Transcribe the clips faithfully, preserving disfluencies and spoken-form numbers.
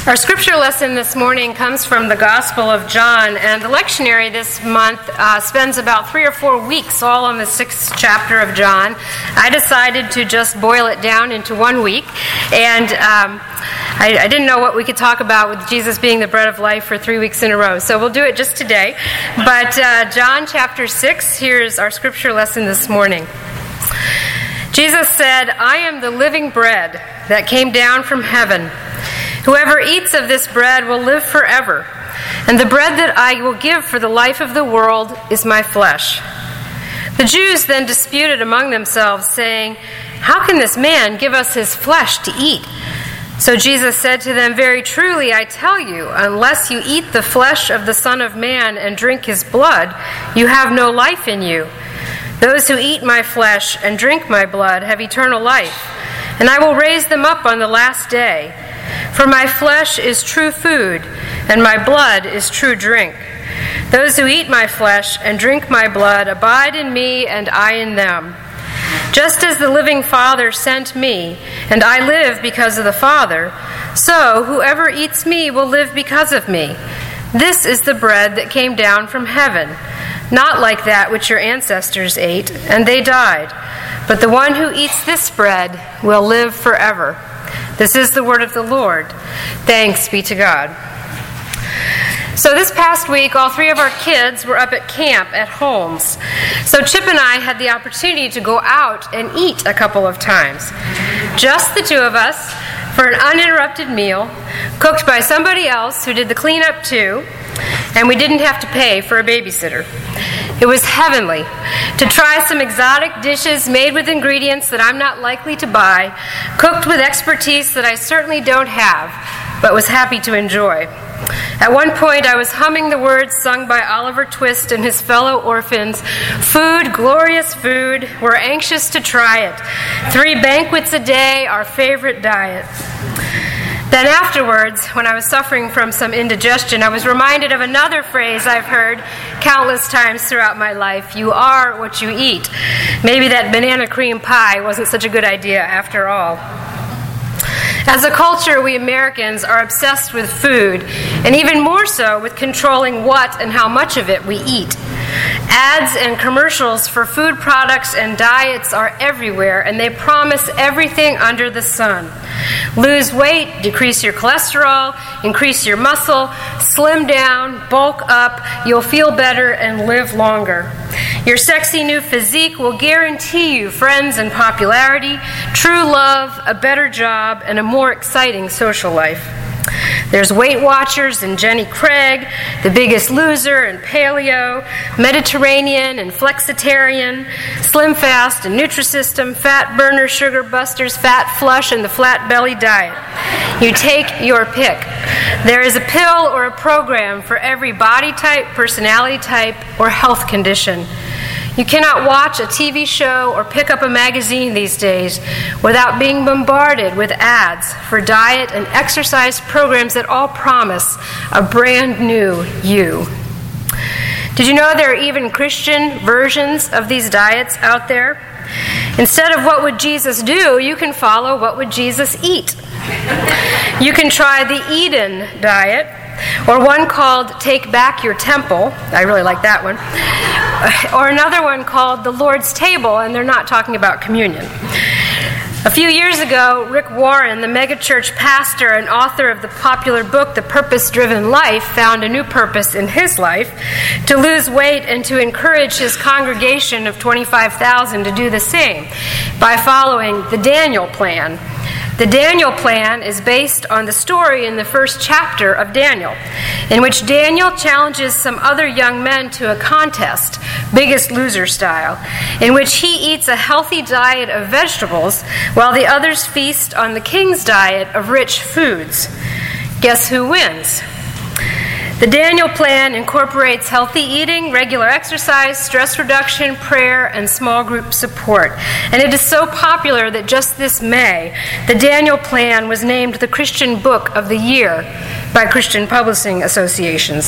Our scripture lesson this morning comes from the Gospel of John, and the lectionary this month uh, spends about three or four weeks all on the sixth chapter of John. I decided to just boil it down into one week, and um, I, I didn't know what we could talk about with Jesus being the bread of life for three weeks in a row, so we'll do it just today. But uh, John chapter six, here's our scripture lesson this morning. Jesus said, "I am the living bread that came down from heaven. Whoever eats of this bread will live forever, and the bread that I will give for the life of the world is my flesh." The Jews then disputed among themselves, saying, "How can this man give us his flesh to eat?" So Jesus said to them, "Very truly I tell you, unless you eat the flesh of the Son of Man and drink his blood, you have no life in you. Those who eat my flesh and drink my blood have eternal life, and I will raise them up on the last day. For my flesh is true food, and my blood is true drink. Those who eat my flesh and drink my blood abide in me, and I in them. Just as the living Father sent me, and I live because of the Father, so whoever eats me will live because of me. This is the bread that came down from heaven, not like that which your ancestors ate, and they died. But the one who eats this bread will live forever." This is the word of the Lord. Thanks be to God. So this past week, all three of our kids were up at camp at Holmes. So Chip and I had the opportunity to go out and eat a couple of times. Just the two of us for an uninterrupted meal, cooked by somebody else who did the cleanup too, and we didn't have to pay for a babysitter. It was heavenly to try some exotic dishes made with ingredients that I'm not likely to buy, cooked with expertise that I certainly don't have, but was happy to enjoy. At one point, I was humming the words sung by Oliver Twist and his fellow orphans, "Food, glorious food, we're anxious to try it. Three banquets a day, our favorite diet." Then afterwards, when I was suffering from some indigestion, I was reminded of another phrase I've heard countless times throughout my life: "You are what you eat." Maybe that banana cream pie wasn't such a good idea after all. As a culture, we Americans are obsessed with food, and even more so with controlling what and how much of it we eat. Ads and commercials for food products and diets are everywhere, and they promise everything under the sun. Lose weight, decrease your cholesterol, increase your muscle, slim down, bulk up, you'll feel better and live longer. Your sexy new physique will guarantee you friends and popularity, true love, a better job, and a more exciting social life. There's Weight Watchers and Jenny Craig, The Biggest Loser and Paleo, Mediterranean and Flexitarian, Slim Fast and Nutrisystem, Fat Burner, Sugar Busters, Fat Flush, and the Flat Belly Diet. You take your pick. There is a pill or a program for every body type, personality type, or health condition. You cannot watch a T V show or pick up a magazine these days without being bombarded with ads for diet and exercise programs that all promise a brand new you. Did you know there are even Christian versions of these diets out there? Instead of "what would Jesus do," you can follow "what would Jesus eat." You can try the Eden diet, or one called "Take Back Your Temple." I really like that one. Or another one called "The Lord's Table," and they're not talking about communion. A few years ago, Rick Warren, the megachurch pastor and author of the popular book, The Purpose-Driven Life, found a new purpose in his life: to lose weight and to encourage his congregation of twenty-five thousand to do the same by following the Daniel Plan. The Daniel Plan is based on the story in the first chapter of Daniel, in which Daniel challenges some other young men to a contest, Biggest Loser style, in which he eats a healthy diet of vegetables while the others feast on the king's diet of rich foods. Guess who wins? The Daniel Plan incorporates healthy eating, regular exercise, stress reduction, prayer, and small group support. And it is so popular that just this May, the Daniel Plan was named the Christian Book of the Year by Christian publishing associations.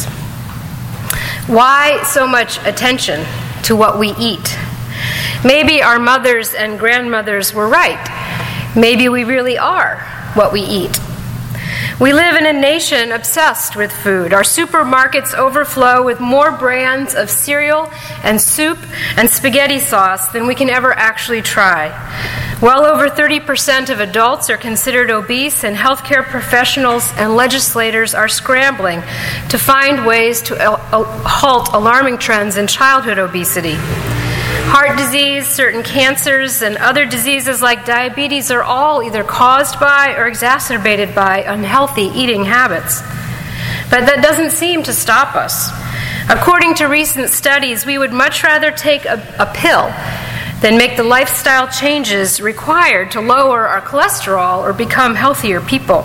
Why so much attention to what we eat? Maybe our mothers and grandmothers were right. Maybe we really are what we eat. We live in a nation obsessed with food. Our supermarkets overflow with more brands of cereal and soup and spaghetti sauce than we can ever actually try. Well over thirty percent of adults are considered obese, and healthcare professionals and legislators are scrambling to find ways to halt alarming trends in childhood obesity. Heart disease, certain cancers, and other diseases like diabetes are all either caused by or exacerbated by unhealthy eating habits. But that doesn't seem to stop us. According to recent studies, we would much rather take a, a pill than make the lifestyle changes required to lower our cholesterol or become healthier people.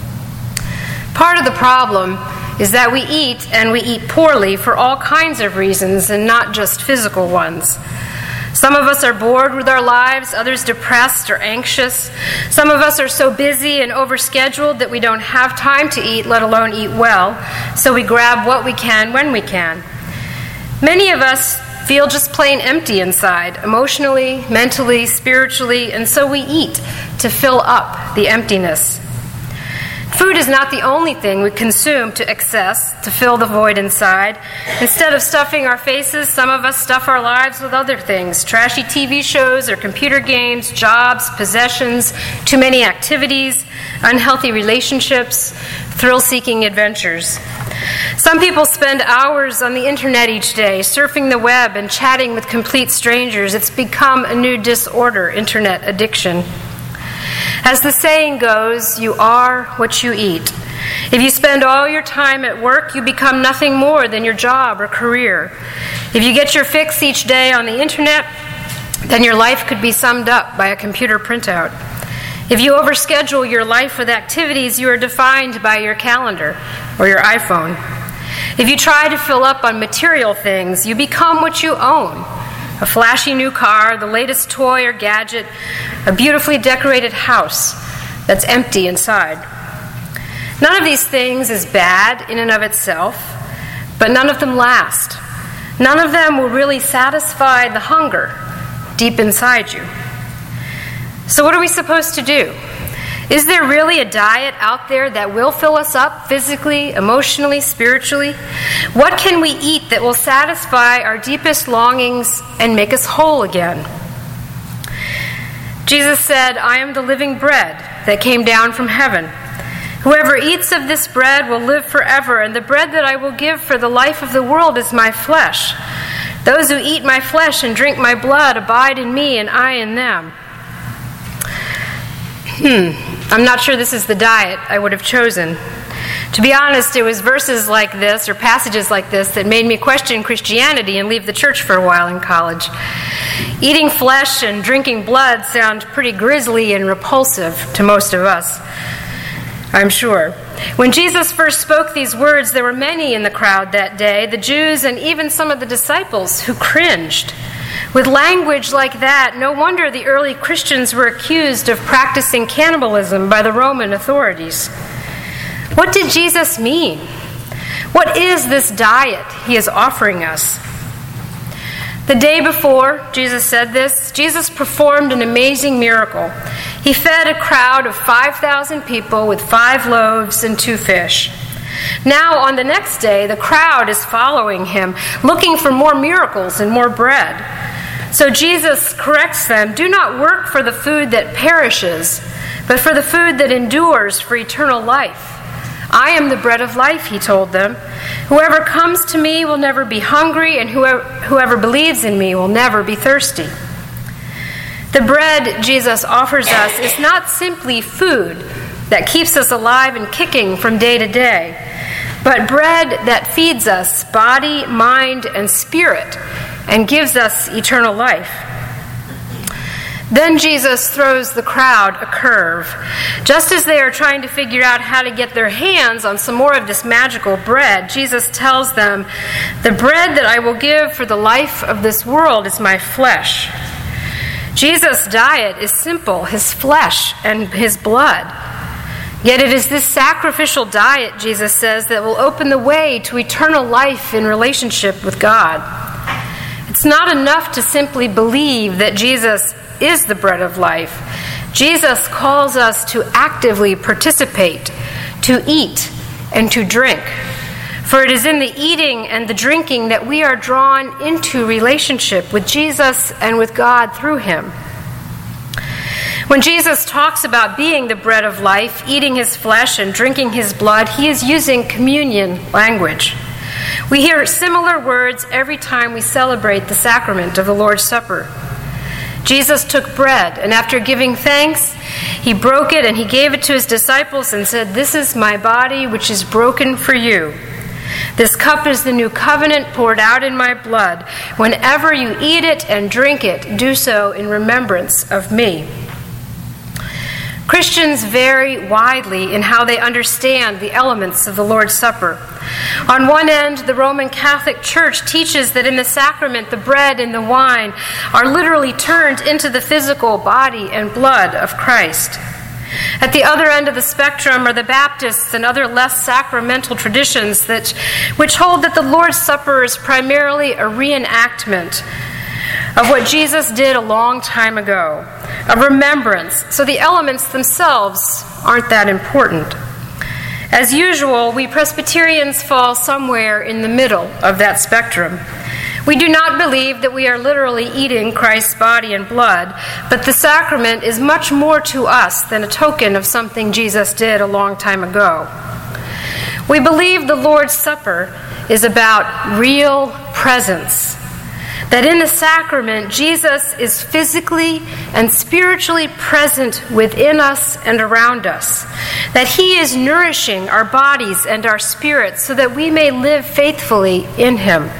Part of the problem is that we eat, and we eat poorly for all kinds of reasons and not just physical ones. Some of us are bored with our lives, others depressed or anxious. Some of us are so busy and overscheduled that we don't have time to eat, let alone eat well, so we grab what we can when we can. Many of us feel just plain empty inside, emotionally, mentally, spiritually, and so we eat to fill up the emptiness. Food is not the only thing we consume to excess, to fill the void inside. Instead of stuffing our faces, some of us stuff our lives with other things: trashy T V shows or computer games, jobs, possessions, too many activities, unhealthy relationships, thrill-seeking adventures. Some people spend hours on the internet each day, surfing the web and chatting with complete strangers. It's become a new disorder, internet addiction. As the saying goes, you are what you eat. If you spend all your time at work, you become nothing more than your job or career. If you get your fix each day on the internet, then your life could be summed up by a computer printout. If you overschedule your life with activities, you are defined by your calendar or your iPhone. If you try to fill up on material things, you become what you own: a flashy new car, the latest toy or gadget, a beautifully decorated house that's empty inside. None of these things is bad in and of itself, but none of them last. None of them will really satisfy the hunger deep inside you. So what are we supposed to do? Is there really a diet out there that will fill us up physically, emotionally, spiritually? What can we eat that will satisfy our deepest longings and make us whole again? Jesus said, "I am the living bread that came down from heaven. Whoever eats of this bread will live forever, and the bread that I will give for the life of the world is my flesh. Those who eat my flesh and drink my blood abide in me, and I in them." Hmm, I'm not sure this is the diet I would have chosen. To be honest, it was verses like this, or passages like this, that made me question Christianity and leave the church for a while in college. Eating flesh and drinking blood sound pretty grisly and repulsive to most of us, I'm sure. When Jesus first spoke these words, there were many in the crowd that day, the Jews and even some of the disciples, who cringed. With language like that, no wonder the early Christians were accused of practicing cannibalism by the Roman authorities. What did Jesus mean? What is this diet he is offering us? The day before Jesus said this, Jesus performed an amazing miracle. He fed a crowd of five thousand people with five loaves and two fish. Now, on the next day, the crowd is following him, looking for more miracles and more bread. So Jesus corrects them, "Do not work for the food that perishes, but for the food that endures for eternal life. I am the bread of life," he told them. "Whoever comes to me will never be hungry, and whoever, whoever believes in me will never be thirsty." The bread Jesus offers us is not simply food that keeps us alive and kicking from day to day, but bread that feeds us body, mind, and spirit and gives us eternal life. Then Jesus throws the crowd a curve. Just as they are trying to figure out how to get their hands on some more of this magical bread, Jesus tells them, "The bread that I will give for the life of this world is my flesh." Jesus' diet is simple, his flesh and his blood. Yet it is this sacrificial diet, Jesus says, that will open the way to eternal life in relationship with God. It's not enough to simply believe that Jesus is the bread of life. Jesus calls us to actively participate, to to eat and to drink. For it is in the eating and the drinking that we are drawn into relationship with Jesus and with God through him. When Jesus talks about being the bread of life, eating his flesh and drinking his blood, he is using communion language. We hear similar words every time we celebrate the sacrament of the Lord's Supper. Jesus took bread, and after giving thanks, he broke it and he gave it to his disciples and said, "This is my body, which is broken for you. This cup is the new covenant poured out in my blood. Whenever you eat it and drink it, do so in remembrance of me." Christians vary widely in how they understand the elements of the Lord's Supper. On one end, the Roman Catholic Church teaches that in the sacrament, the bread and the wine are literally turned into the physical body and blood of Christ. At the other end of the spectrum are the Baptists and other less sacramental traditions that, which hold that the Lord's Supper is primarily a reenactment of what Jesus did a long time ago, a remembrance, so the elements themselves aren't that important. As usual, we Presbyterians fall somewhere in the middle of that spectrum. We do not believe that we are literally eating Christ's body and blood, but the sacrament is much more to us than a token of something Jesus did a long time ago. We believe the Lord's Supper is about real presence, that in the sacrament, Jesus is physically and spiritually present within us and around us, that he is nourishing our bodies and our spirits so that we may live faithfully in him.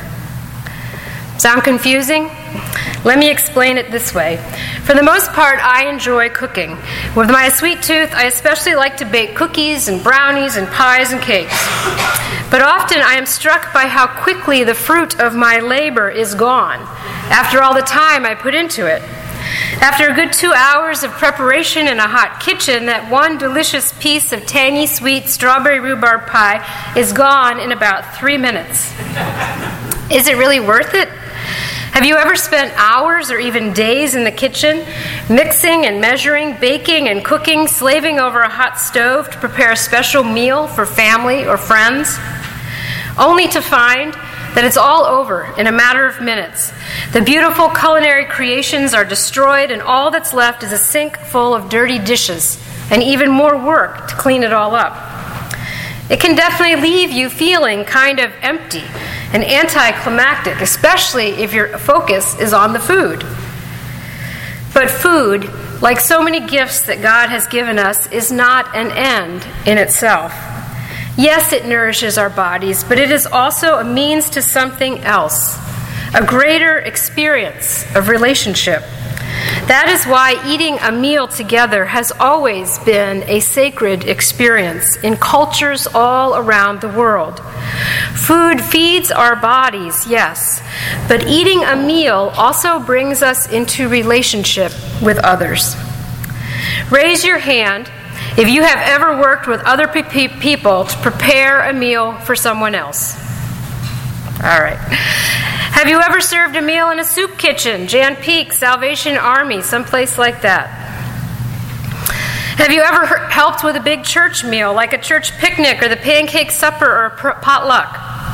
Sound confusing? Let me explain it this way. For the most part, I enjoy cooking. With my sweet tooth, I especially like to bake cookies and brownies and pies and cakes. But often I am struck by how quickly the fruit of my labor is gone after all the time I put into it. After a good two hours of preparation in a hot kitchen, that one delicious piece of tangy sweet strawberry rhubarb pie is gone in about three minutes. Is it really worth it? Have you ever spent hours or even days in the kitchen, mixing and measuring, baking and cooking, slaving over a hot stove to prepare a special meal for family or friends, only to find that it's all over in a matter of minutes? The beautiful culinary creations are destroyed, and all that's left is a sink full of dirty dishes and even more work to clean it all up. It can definitely leave you feeling kind of empty and anticlimactic, especially if your focus is on the food. But food, like so many gifts that God has given us, is not an end in itself. Yes, it nourishes our bodies, but it is also a means to something else, a greater experience of relationship. That is why eating a meal together has always been a sacred experience in cultures all around the world. Food feeds our bodies, yes, but eating a meal also brings us into relationship with others. Raise your hand if you have ever worked with other pe- people to prepare a meal for someone else. All right. Have you ever served a meal in a soup kitchen, Jan Peak, Salvation Army, someplace like that? Have you ever helped with a big church meal, like a church picnic or the pancake supper or a potluck?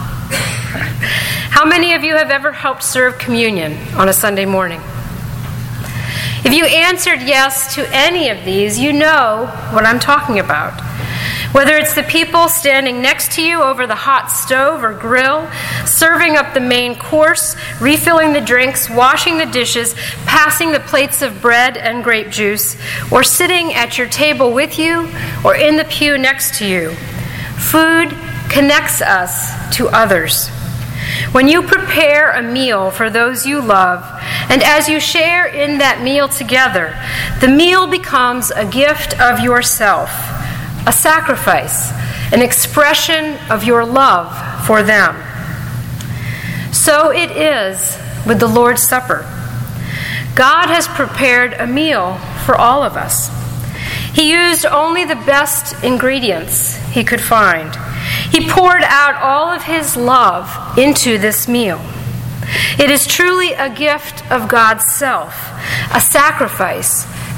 How many of you have ever helped serve communion on a Sunday morning? If you answered yes to any of these, you know what I'm talking about. Whether it's the people standing next to you over the hot stove or grill, serving up the main course, refilling the drinks, washing the dishes, passing the plates of bread and grape juice, or sitting at your table with you or in the pew next to you, food connects us to others. When you prepare a meal for those you love, and as you share in that meal together, the meal becomes a gift of yourself, a sacrifice, an expression of your love for them. So it is with the Lord's Supper. God has prepared a meal for all of us. He used only the best ingredients he could find. He poured out all of his love into this meal. It is truly a gift of God's self, a sacrifice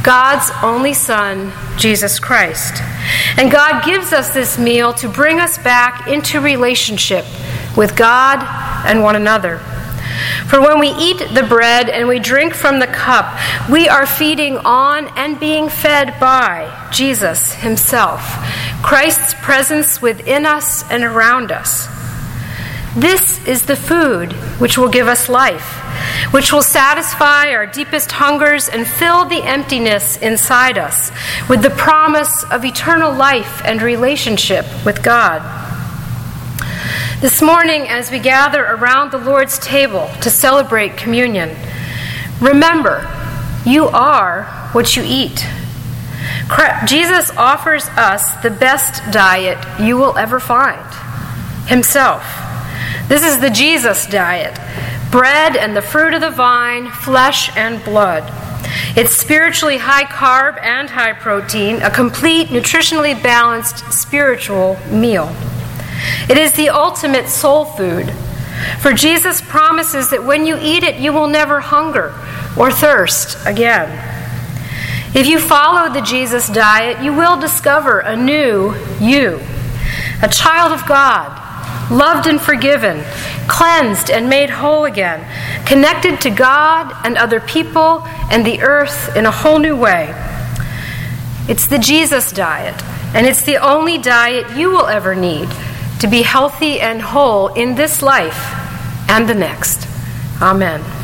God's only Son, Jesus Christ. And God gives us this meal to bring us back into relationship with God and one another. For when we eat the bread and we drink from the cup, we are feeding on and being fed by Jesus himself, Christ's presence within us and around us. This is the food which will give us life, which will satisfy our deepest hungers and fill the emptiness inside us with the promise of eternal life and relationship with God. This morning, as we gather around the Lord's table to celebrate communion, remember, you are what you eat. Jesus offers us the best diet you will ever find, himself. This is the Jesus diet, bread and the fruit of the vine, flesh and blood. It's spiritually high carb and high protein, a complete, nutritionally balanced spiritual meal. It is the ultimate soul food, for Jesus promises that when you eat it, you will never hunger or thirst again. If you follow the Jesus diet, you will discover a new you, a child of God, loved and forgiven, cleansed and made whole again, connected to God and other people and the earth in a whole new way. It's the Jesus diet, and it's the only diet you will ever need to be healthy and whole in this life and the next. Amen.